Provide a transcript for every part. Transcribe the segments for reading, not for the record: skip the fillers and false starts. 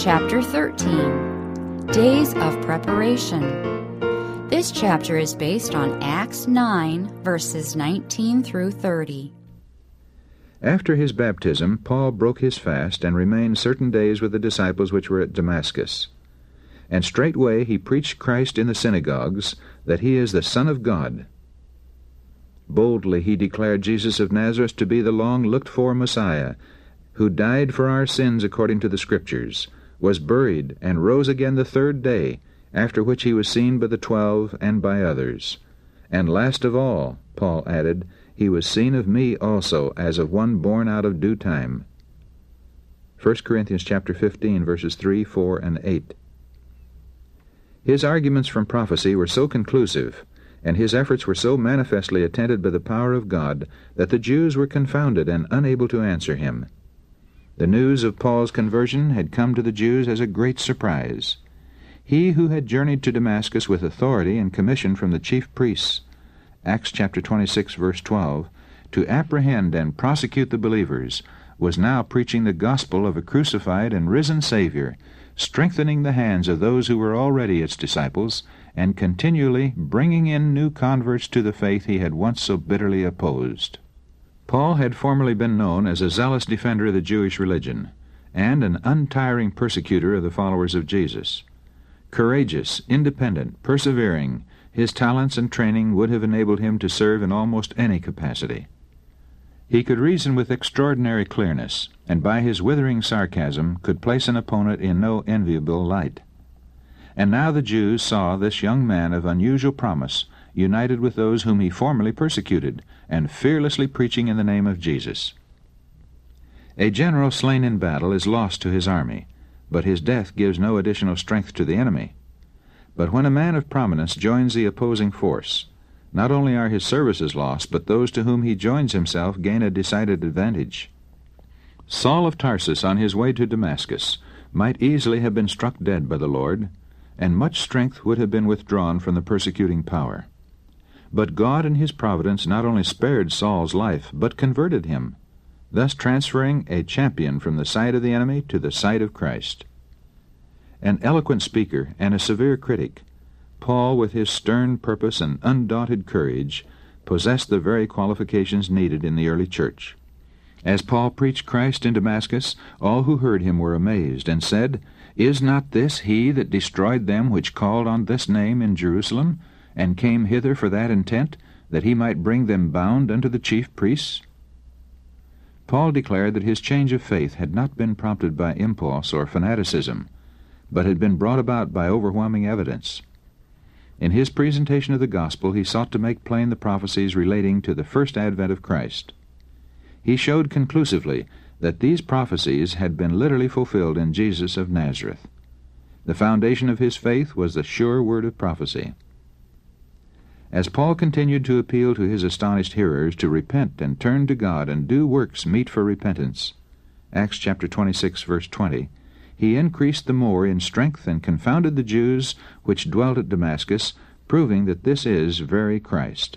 Chapter 13, Days of Preparation. This chapter is based on Acts 9, verses 19 through 30. After his baptism, Paul broke his fast and remained certain days with the disciples which were at Damascus. And straightway he preached Christ in the synagogues, that he is the Son of God. Boldly he declared Jesus of Nazareth to be the long-looked-for Messiah, who died for our sins according to the Scriptures, was buried, and rose again the third day, after which he was seen by the 12 and by others. And last of all, Paul added, he was seen of me also, as of one born out of due time. 1 Corinthians chapter 15, verses 3, 4, and 8. His arguments from prophecy were so conclusive, and his efforts were so manifestly attended by the power of God, that the Jews were confounded and unable to answer him. The news of Paul's conversion had come to the Jews as a great surprise. He who had journeyed to Damascus with authority and commission from the chief priests, Acts chapter 26, verse 12, to apprehend and prosecute the believers, was now preaching the gospel of a crucified and risen Savior, strengthening the hands of those who were already its disciples, and continually bringing in new converts to the faith he had once so bitterly opposed. Paul had formerly been known as a zealous defender of the Jewish religion, and an untiring persecutor of the followers of Jesus. Courageous, independent, persevering, his talents and training would have enabled him to serve in almost any capacity. He could reason with extraordinary clearness, and by his withering sarcasm could place an opponent in no enviable light. And now the Jews saw this young man of unusual promise united with those whom he formerly persecuted, and fearlessly preaching in the name of Jesus. A general slain in battle is lost to his army, but his death gives no additional strength to the enemy. But when a man of prominence joins the opposing force, not only are his services lost, but those to whom he joins himself gain a decided advantage. Saul of Tarsus, on his way to Damascus, might easily have been struck dead by the Lord, and much strength would have been withdrawn from the persecuting power. But God in his providence not only spared Saul's life, but converted him, thus transferring a champion from the side of the enemy to the side of Christ. An eloquent speaker and a severe critic, Paul, with his stern purpose and undaunted courage, possessed the very qualifications needed in the early church. As Paul preached Christ in Damascus, all who heard him were amazed, and said, "Is not this he that destroyed them which called on this name in Jerusalem, and came hither for that intent, that he might bring them bound unto the chief priests?" Paul declared that his change of faith had not been prompted by impulse or fanaticism, but had been brought about by overwhelming evidence. In his presentation of the gospel he sought to make plain the prophecies relating to the first advent of Christ. He showed conclusively that these prophecies had been literally fulfilled in Jesus of Nazareth. The foundation of his faith was the sure word of prophecy. As Paul continued to appeal to his astonished hearers to repent and turn to God and do works meet for repentance, Acts chapter 26, verse 20, he increased the more in strength and confounded the Jews which dwelt at Damascus, proving that this is very Christ.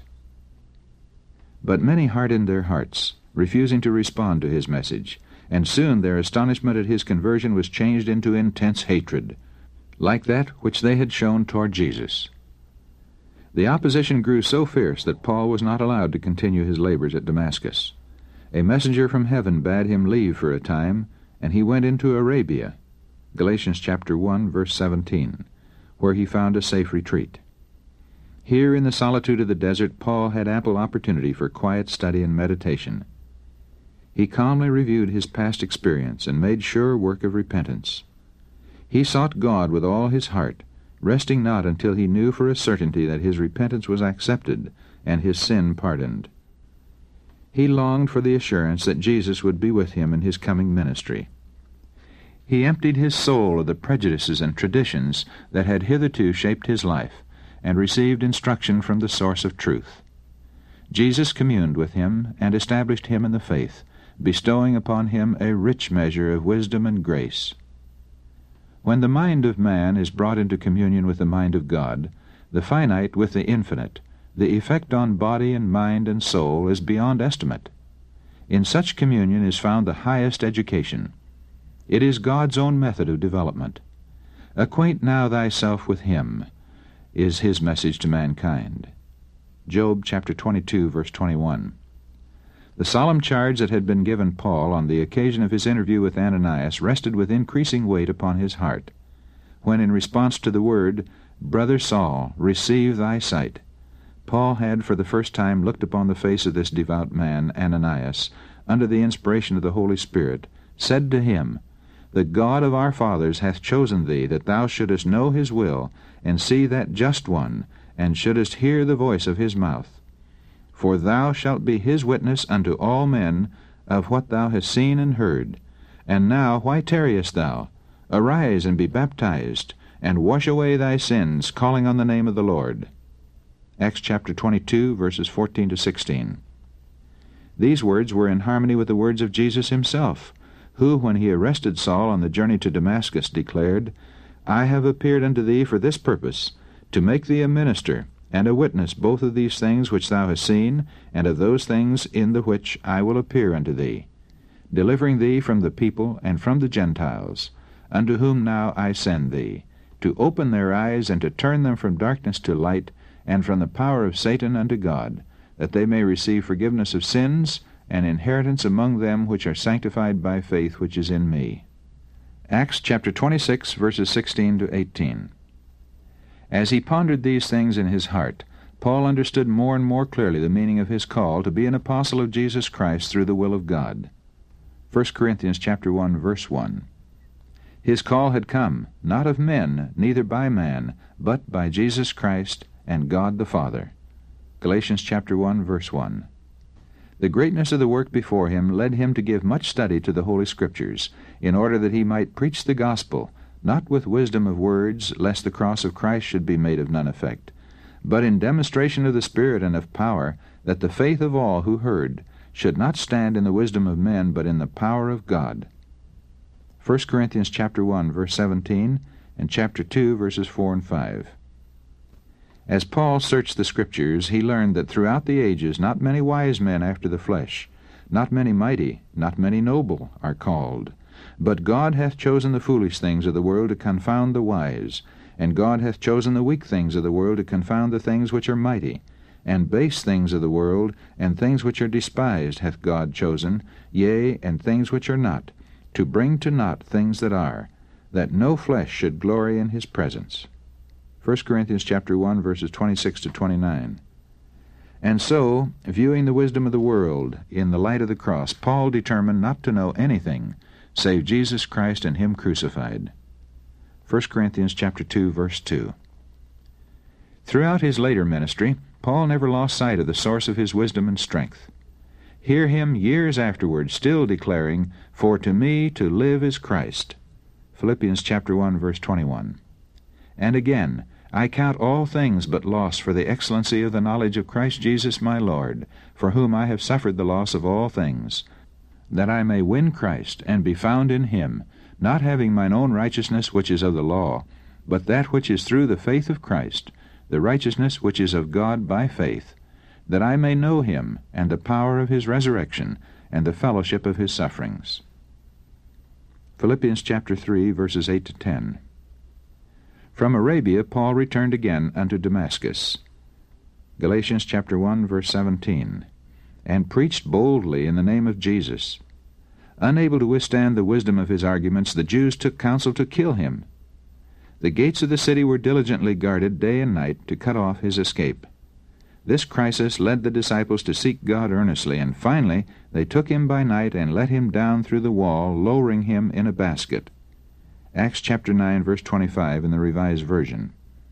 But many hardened their hearts, refusing to respond to his message, and soon their astonishment at his conversion was changed into intense hatred, like that which they had shown toward Jesus. The opposition grew so fierce that Paul was not allowed to continue his labors at Damascus. A messenger from heaven bade him leave for a time, and he went into Arabia, Galatians chapter 1, verse 17, where he found a safe retreat. Here in the solitude of the desert, Paul had ample opportunity for quiet study and meditation. He calmly reviewed his past experience and made sure work of repentance. He sought God with all his heart, resting not until he knew for a certainty that his repentance was accepted and his sin pardoned. He longed for the assurance that Jesus would be with him in his coming ministry. He emptied his soul of the prejudices and traditions that had hitherto shaped his life, and received instruction from the source of truth. Jesus communed with him and established him in the faith, bestowing upon him a rich measure of wisdom and grace. When the mind of man is brought into communion with the mind of God, the finite with the infinite, the effect on body and mind and soul is beyond estimate. In such communion is found the highest education. It is God's own method of development. Acquaint now thyself with him, is his message to mankind. Job chapter 22, verse 21. The solemn charge that had been given Paul on the occasion of his interview with Ananias rested with increasing weight upon his heart, when in response to the word, "Brother Saul, receive thy sight," Paul had for the first time looked upon the face of this devout man, Ananias, under the inspiration of the Holy Spirit, said to him, "The God of our fathers hath chosen thee, that thou shouldest know his will, and see that just one, and shouldest hear the voice of his mouth. For thou shalt be his witness unto all men of what thou hast seen and heard. And now why tarriest thou? Arise and be baptized, and wash away thy sins, calling on the name of the Lord." Acts chapter 22, verses 14 to 16. These words were in harmony with the words of Jesus himself, who, when he arrested Saul on the journey to Damascus, declared, "I have appeared unto thee for this purpose, to make thee a minister, and a witness both of these things which thou hast seen, and of those things in the which I will appear unto thee, delivering thee from the people and from the Gentiles, unto whom now I send thee, to open their eyes, and to turn them from darkness to light, and from the power of Satan unto God, that they may receive forgiveness of sins, and inheritance among them which are sanctified by faith which is in me." Acts chapter 26, verses 16 to 18. As he pondered these things in his heart, Paul understood more and more clearly the meaning of his call to be an apostle of Jesus Christ through the will of God. 1 Corinthians chapter 1, verse 1. His call had come, not of men, neither by man, but by Jesus Christ and God the Father. Galatians chapter 1, verse 1. The greatness of the work before him led him to give much study to the Holy Scriptures, in order that he might preach the gospel, not with wisdom of words, lest the cross of Christ should be made of none effect, but in demonstration of the Spirit and of power, that the faith of all who heard should not stand in the wisdom of men, but in the power of God. 1 Corinthians chapter 1, verse 17, and chapter 2, verses 4 and 5. As Paul searched the Scriptures, he learned that throughout the ages not many wise men after the flesh, not many mighty, not many noble are called. But God hath chosen the foolish things of the world to confound the wise, and God hath chosen the weak things of the world to confound the things which are mighty, and base things of the world, and things which are despised hath God chosen, yea, and things which are not, to bring to naught things that are, that no flesh should glory in his presence. 1 Corinthians chapter 1, verses 26 to 29. And so, viewing the wisdom of the world in the light of the cross, Paul determined not to know anything save Jesus Christ and him crucified. 1 Corinthians chapter 2, verse 2. Throughout his later ministry, Paul never lost sight of the source of his wisdom and strength. Hear him years afterward still declaring, "For to me to live is Christ." Philippians chapter 1, verse 21. And again, "I count all things but loss for the excellency of the knowledge of Christ Jesus my Lord, for whom I have suffered the loss of all things, that I may win Christ, and be found in him, not having mine own righteousness which is of the law, but that which is through the faith of Christ, the righteousness which is of God by faith, that I may know him, and the power of his resurrection, and the fellowship of his sufferings." Philippians chapter 3, verses 8 to 10. From Arabia Paul returned again unto Damascus. Galatians chapter 1, verse 17. And preached boldly in the name of Jesus. Unable to withstand the wisdom of his arguments, the Jews took counsel to kill him. The gates of the city were diligently guarded day and night to cut off his escape. This crisis led the disciples to seek God earnestly, and finally they took him by night and let him down through the wall, lowering him in a basket. Acts chapter 9, verse 25 in the Revised Version.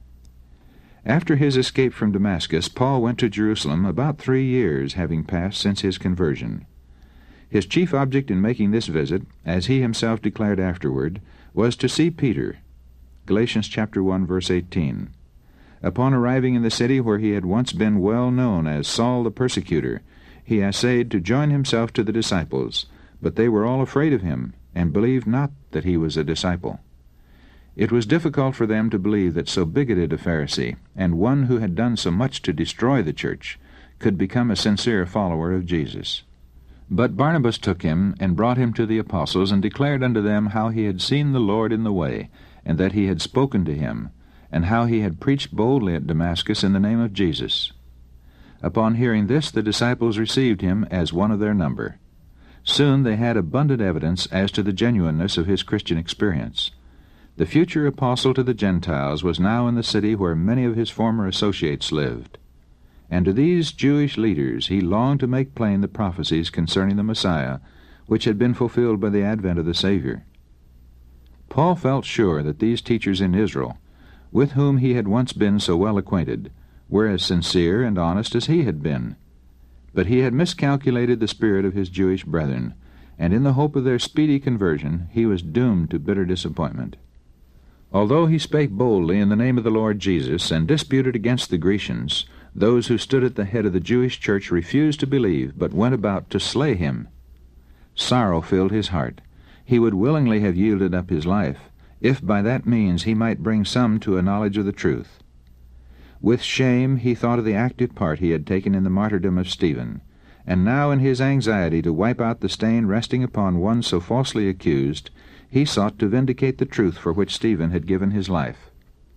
After his escape from Damascus, Paul went to Jerusalem, about 3 years having passed since his conversion. His chief object in making this visit, as he himself declared afterward, was to see Peter. Galatians chapter 1, verse 18. Upon arriving in the city where he had once been well known as Saul the persecutor, he essayed to join himself to the disciples, but they were all afraid of him, and believed not that he was a disciple. It was difficult for them to believe that so bigoted a Pharisee, and one who had done so much to destroy the church, could become a sincere follower of Jesus. But Barnabas took him, and brought him to the apostles, and declared unto them how he had seen the Lord in the way, and that he had spoken to him, and how he had preached boldly at Damascus in the name of Jesus. Upon hearing this, the disciples received him as one of their number. Soon they had abundant evidence as to the genuineness of his Christian experience. The future apostle to the Gentiles was now in the city where many of his former associates lived. And to these Jewish leaders he longed to make plain the prophecies concerning the Messiah, which had been fulfilled by the advent of the Savior. Paul felt sure that these teachers in Israel, with whom he had once been so well acquainted, were as sincere and honest as he had been. But he had miscalculated the spirit of his Jewish brethren, and in the hope of their speedy conversion he was doomed to bitter disappointment. Although he spake boldly in the name of the Lord Jesus, and disputed against the Grecians, those who stood at the head of the Jewish church refused to believe, but went about to slay him. Sorrow filled his heart. He would willingly have yielded up his life, if by that means he might bring some to a knowledge of the truth. With shame he thought of the active part he had taken in the martyrdom of Stephen, and now in his anxiety to wipe out the stain resting upon one so falsely accused, he sought to vindicate the truth for which Stephen had given his life.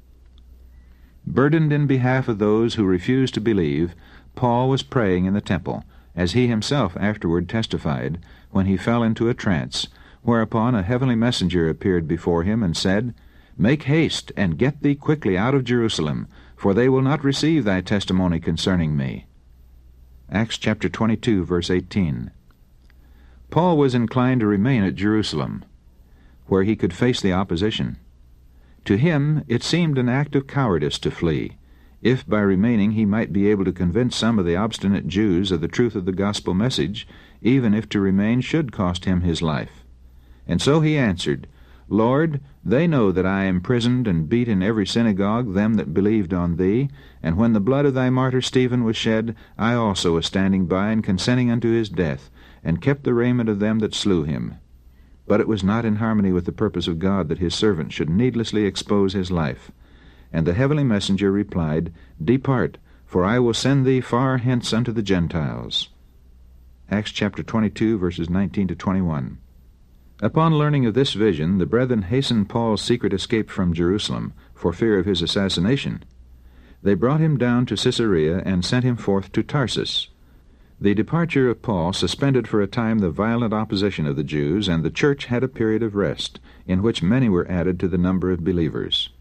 Burdened in behalf of those who refused to believe, Paul was praying in the temple, as he himself afterward testified, when he fell into a trance, whereupon a heavenly messenger appeared before him and said, "Make haste, and get thee quickly out of Jerusalem, for they will not receive thy testimony concerning me." Acts chapter 22, verse 18. Paul was inclined to remain at Jerusalem, where he could face the opposition. To him it seemed an act of cowardice to flee, if by remaining he might be able to convince some of the obstinate Jews of the truth of the gospel message, even if to remain should cost him his life. And so he answered, "Lord, they know that I imprisoned and beat in every synagogue them that believed on thee, and when the blood of thy martyr Stephen was shed, I also was standing by and consenting unto his death, and kept the raiment of them that slew him. But it was not in harmony with the purpose of God that his servant should needlessly expose his life. And the heavenly messenger replied, Depart, for I will send thee far hence unto the Gentiles." Acts chapter 22, verses 19 to 21. Upon learning of this vision, the brethren hastened Paul's secret escape from Jerusalem, for fear of his assassination. They brought him down to Caesarea and sent him forth to Tarsus. The departure of Paul suspended for a time the violent opposition of the Jews, and the church had a period of rest, in which many were added to the number of believers.